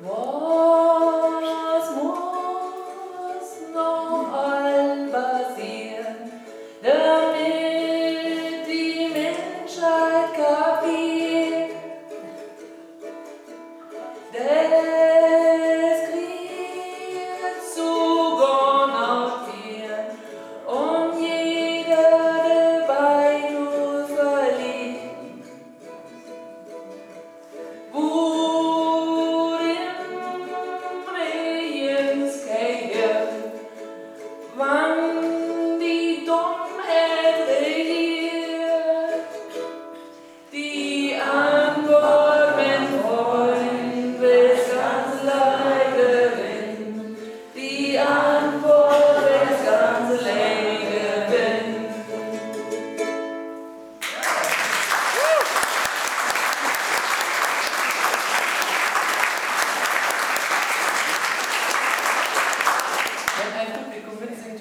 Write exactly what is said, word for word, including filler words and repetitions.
Was muss noch all passieren, damit die Menschheit kapiert? Das Krieg sogar noch vier und jeder dabei nur verliert. Wann die Dummheit regiert, die Antwort, wenn Freund bis ganz leicht gewinnt, die Antwort, bis ganz leicht gewinnt. Wenn ein Publikum mitsingt,